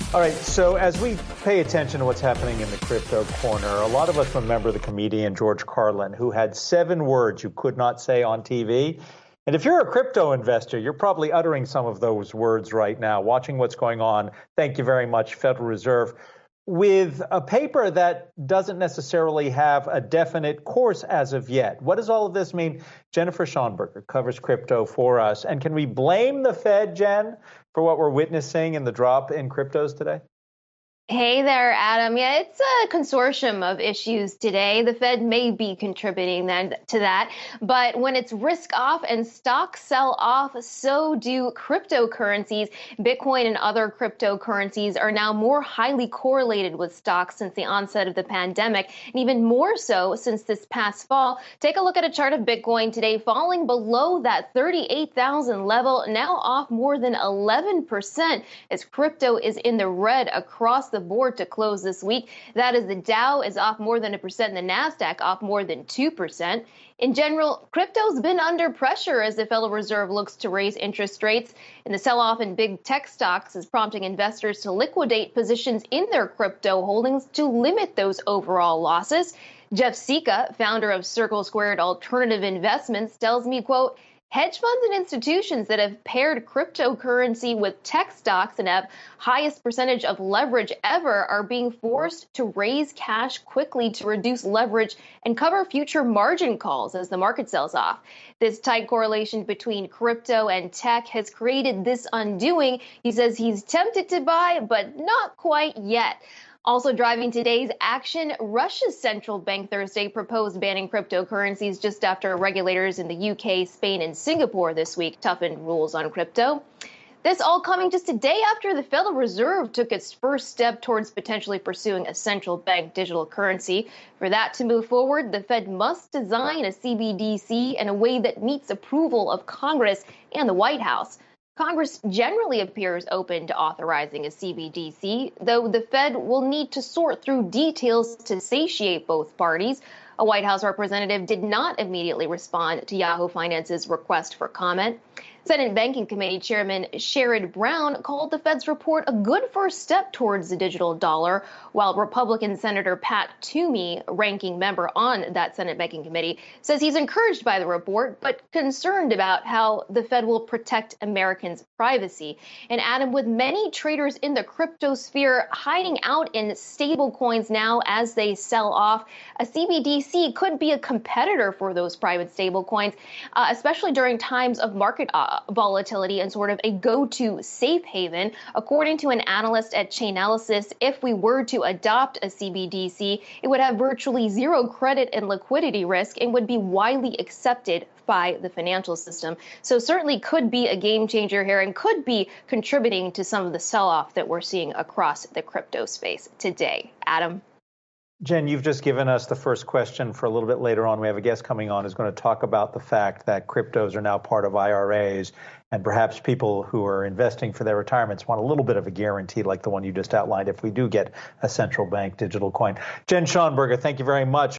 All right, so as we pay attention to what's happening in the crypto corner, a lot of us remember the comedian George Carlin, who had 7 words you could not say on TV. And if you're a crypto investor, you're probably uttering some of those words right now, watching what's going on. Thank you very much, Federal Reserve. With a paper that doesn't necessarily have a definite course as of yet. What does all of this mean? Jennifer Schonberger covers crypto for us. And can we blame the Fed, Jen, for what we're witnessing in the drop in cryptos today? Hey there, Adam. Yeah, it's a consortium of issues today. The Fed may be contributing to that, but when it's risk off and stocks sell off, so do cryptocurrencies. Bitcoin and other cryptocurrencies are now more highly correlated with stocks since the onset of the pandemic, and even more so since this past fall. Take a look at a chart of Bitcoin today, falling below that 38,000 level, now off more than 11% as crypto is in the red across the board to close this week. That is, the Dow is off more than 1%, and the Nasdaq off more than 2%. In general, crypto's been under pressure as the Federal Reserve looks to raise interest rates, and the sell-off in big tech stocks is prompting investors to liquidate positions in their crypto holdings to limit those overall losses. Jeff Sika, founder of Circle Squared Alternative Investments, tells me, quote, hedge funds and institutions that have paired cryptocurrency with tech stocks and have highest percentage of leverage ever are being forced to raise cash quickly to reduce leverage and cover future margin calls as the market sells off. This tight correlation between crypto and tech has created this undoing. He says he's tempted to buy, but not quite yet. Also driving today's action, Russia's central bank Thursday proposed banning cryptocurrencies just after regulators in the UK, Spain, and Singapore this week toughened rules on crypto. This all coming just a day after the Federal Reserve took its first step towards potentially pursuing a central bank digital currency. For that to move forward, the Fed must design a CBDC in a way that meets approval of Congress and the White House. Congress generally appears open to authorizing a CBDC, though the Fed will need to sort through details to satiate both parties. A White House representative did not immediately respond to Yahoo Finance's request for comment. Senate Banking Committee Chairman Sherrod Brown called the Fed's report a good first step towards the digital dollar, while Republican Senator Pat Toomey, ranking member on that Senate Banking Committee, says he's encouraged by the report, but concerned about how the Fed will protect Americans' privacy. And Adam, with many traders in the crypto sphere hiding out in stable coins now as they sell off, a CBDC could be a competitor for those private stable coins, especially during times of market volatility and sort of a go-to safe haven. According to an analyst at Chainalysis, if we were to adopt a CBDC, it would have virtually zero credit and liquidity risk and would be widely accepted by the financial system. So certainly could be a game changer here and could be contributing to some of the sell-off that we're seeing across the crypto space today. Adam? Jen, you've just given us the first question for a little bit later on. We have a guest coming on who's going to talk about the fact that cryptos are now part of IRAs, and perhaps people who are investing for their retirements want a little bit of a guarantee like the one you just outlined if we do get a central bank digital coin. Jen Schonberger, thank you very much.